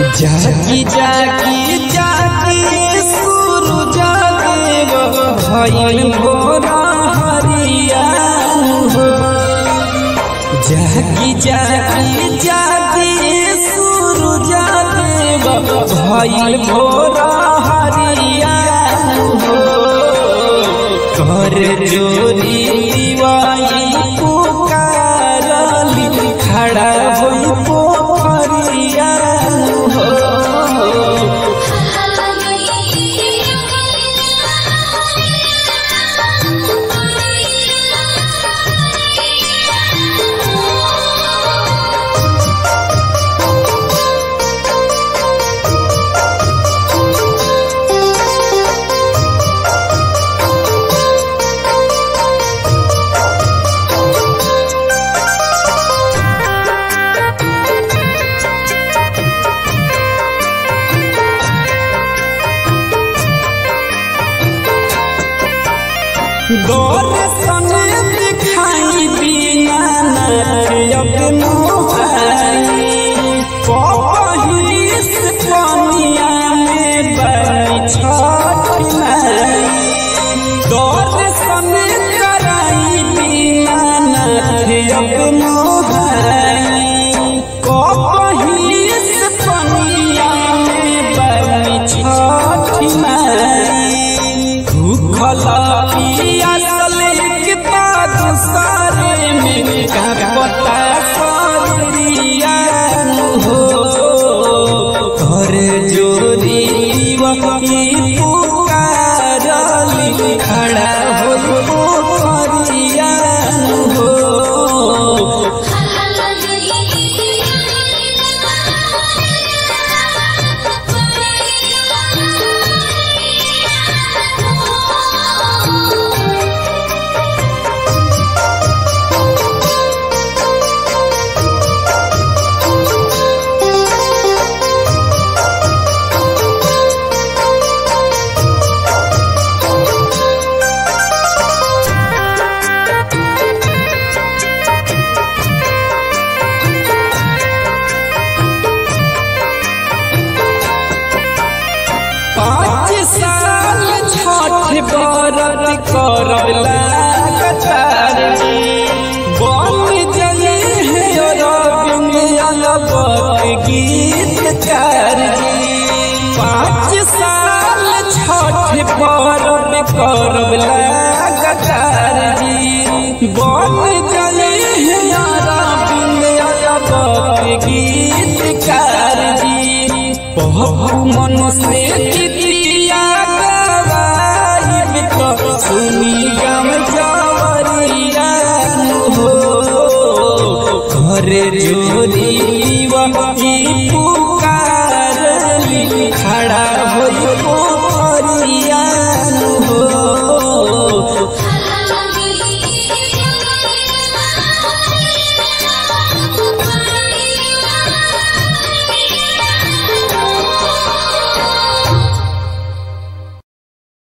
जागी जागी जागी सूरज देव भइल भोर हरिया हो। जागी जागी जागी सूरज देव भइल भोर हरिया हो। कर जोरी दिवाई पुकारली खड़ा होई पोखरिया हो। दर्शन दिखाई बिना नारियल मोहाई पहिलिस पनिया में बनी छठ माई। दर्शन कराई बिना नारियल मोहाई पहिलिस पनिया में बनी छठ माई। भूखल सारे में का पता सरिया हो। कर जोरी वही पुकारली खड़ा हो पोखरिया हो। व्रत करब लगातार बन जले है रविंद्र गीतकार। 5 साल छठ पर्व करब लगातार बन जले है रविंद्र गीतकार। बहु मन से सुनी गम जवरिया हो। घर जोरी वही